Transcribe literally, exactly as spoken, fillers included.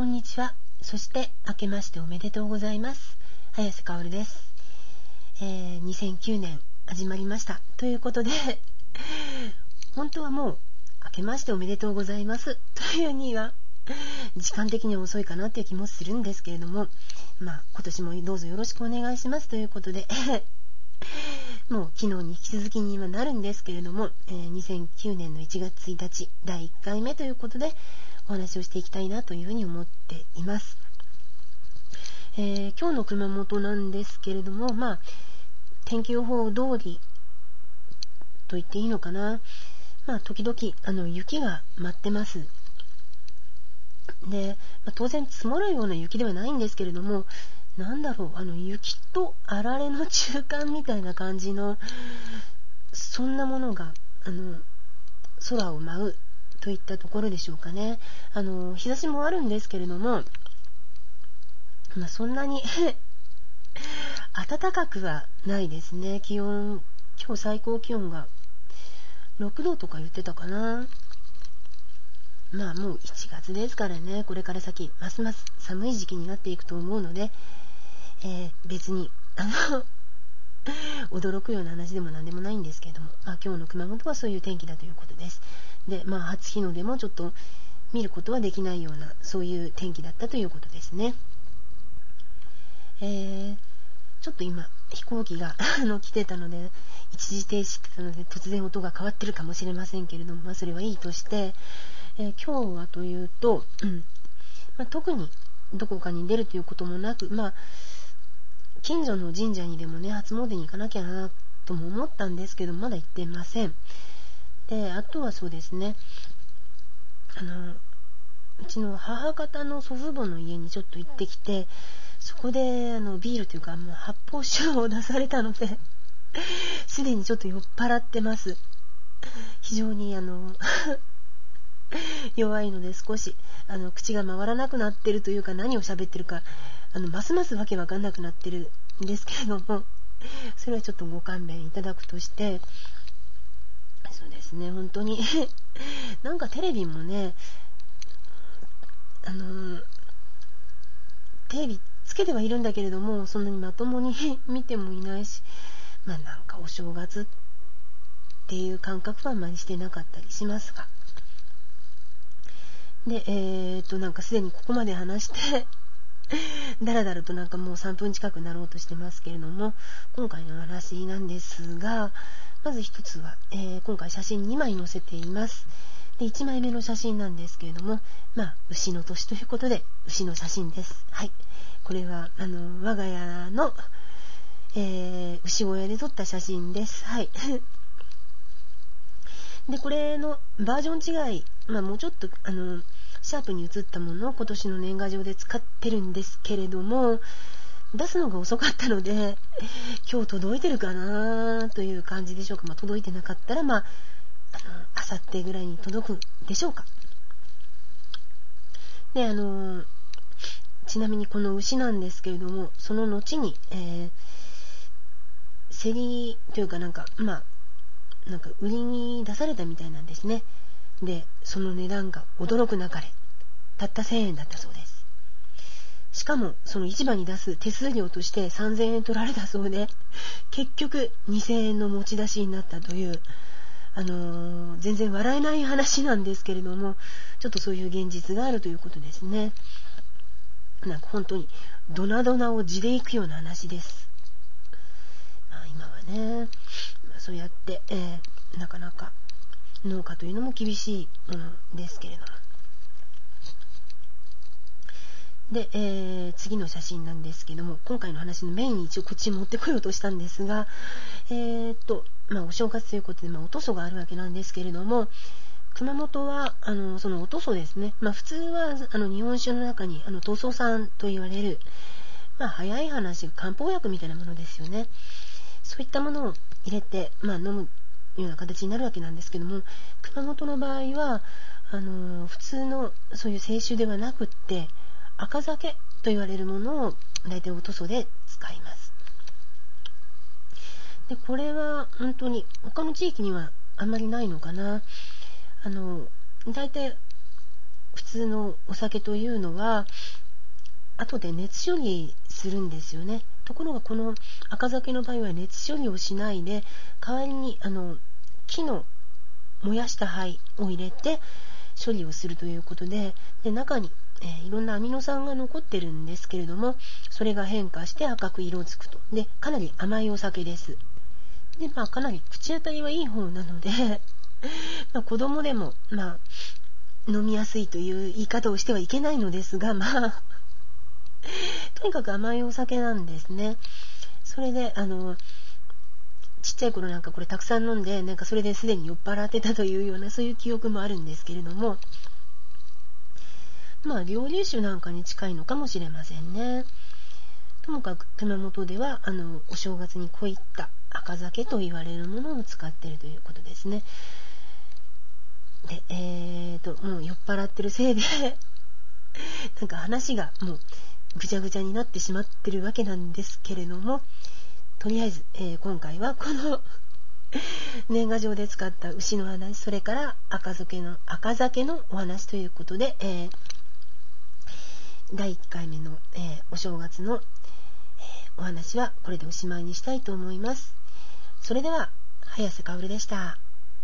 こんにちは。そして明けましておめでとうございます。早瀬香織です。えー、にせんきゅうねん始まりましたということで本当はもう明けましておめでとうございますというには時間的には遅いかなという気もするんですけれども、まあ今年もどうぞよろしくお願いしますということでもう昨日に引き続きにはなるんですけれども、えー、にせんきゅうねんのいちがつついたちだいいっかいめということでお話をしていきたいなというふうに思っています。えー、今日の熊本なんですけれども、まあ天気予報通りと言っていいのかな。まあ時々あの雪が舞ってます。で、まあ、当然積もるような雪ではないんですけれども、なんだろう、あの雪とあられの中間みたいな感じのそんなものがあの空を舞うといったところでしょうかね。あの日差しもあるんですけれども、まあ、そんなに暖かくはないですね。気温、今日最高気温がろくどとか言ってたかな。まあもういちがつですからね、これから先ますます寒い時期になっていくと思うので、えー、別にあの驚くような話でも何でもないんですけれども、まあ、今日の熊本はそういう天気だということです。で、まあ初日の出もちょっと見ることはできないようなそういう天気だったということですね。えー、ちょっと今飛行機があの来てたので一時停止してたので突然音が変わってるかもしれませんけれども、まあ、それはいいとして、えー、今日はというと、うんまあ、特にどこかに出るということもなく、まあ近所の神社にでもね初詣に行かなきゃなとも思ったんですけどまだ行ってません。で、あとはそうですね、あのうちの母方の祖父母の家にちょっと行ってきて、そこであのビールというかもう発泡酒を出されたのですでにちょっと酔っ払ってます。非常にあの弱いので少しあの口が回らなくなってるというか、何を喋ってるかあのますますわけわかんなくなってるんですけれども、それはちょっとご勘弁いただくとして、そうですね、本当になんかテレビもね、あのテレビつけてはいるんだけれどもそんなにまともに見てもいないし、まあなんかお正月っていう感覚はあんまりしてなかったりしますが、でえーとなんかすでにここまで話してだらだらとなんかもうさんぷん近くなろうとしてますけれども、今回の話なんですが、まず一つは、えー、今回写真にまい載せています。でいちまいめの写真なんですけれども、まあ牛の年ということで牛の写真です。はい、これはあの我が家の、えー、牛小屋で撮った写真です。はいでこれのバージョン違い、まあもうちょっとあのシャープに写ったものを今年の年賀状で使ってるんですけれども、出すのが遅かったので今日届いてるかなという感じでしょうか。まあ、届いてなかったらまああさってぐらいに届くでしょうか。であのちなみにこの牛なんですけれども、その後に、えー、競りというかなんかまあなんか売りに出されたみたいなんですね。でその値段が驚くなかれたったせんえんだったそうです。しかもその市場に出す手数料としてさんぜんえん取られたそうで、結局にせんえんの持ち出しになったという、あのー、全然笑えない話なんですけれども、ちょっとそういう現実があるということですね。なんか本当にドナドナを地でいくような話です。まあ今はね、まあ、そうやって、えー、なかなか農家というのも厳しいものですけれども。で、えー、次の写真なんですけども、今回の話のメインに一応こっちに持ってこようとしたんですが、えー、っと、まあお正月ということで、まあお屠蘇があるわけなんですけれども、熊本はあのそのお屠蘇ですね。まあ普通はあの日本酒の中にあの屠蘇酸と言われる、まあ早い話漢方薬みたいなものですよね。そういったものを入れて、まあ飲むような形になるわけなんですけども、熊本の場合はあの普通のそういう清酒ではなくって赤酒と言われるものを大体お屠蘇で使います。でこれは本当に他の地域にはあんまりないのかな。あの大体普通のお酒というのは後で熱処理するんですよね。ところがこの赤酒の場合は熱処理をしないで、代わりにあの木の燃やした灰を入れて処理をするということで、で中に、えー、いろんなアミノ酸が残ってるんですけれども、それが変化して赤く色づくと。でかなり甘いお酒です。で、まあ、かなり口当たりはいい方なのでまあ子供でも、まあ、飲みやすいという言い方をしてはいけないのですが、まあとにかく甘いお酒なんですね。それであのちっちゃい頃なんかこれたくさん飲んで、なんかそれですでに酔っ払ってたというような、そういう記憶もあるんですけれども、まあ蒸留酒なんかに近いのかもしれませんね。ともかく熊本ではあのお正月にこういった赤酒と言われるものを使っているということですね。で、えーともう酔っ払ってるせいでなんか話がもうぐちゃぐちゃになってしまってるわけなんですけれども、とりあえず、えー、今回はこの年賀状で使った牛の話、それから赤酒の赤酒のお話ということで、えー、だいいっかいめの、えー、お正月の、えー、お話はこれでおしまいにしたいと思います。それでは早瀬かおるでした。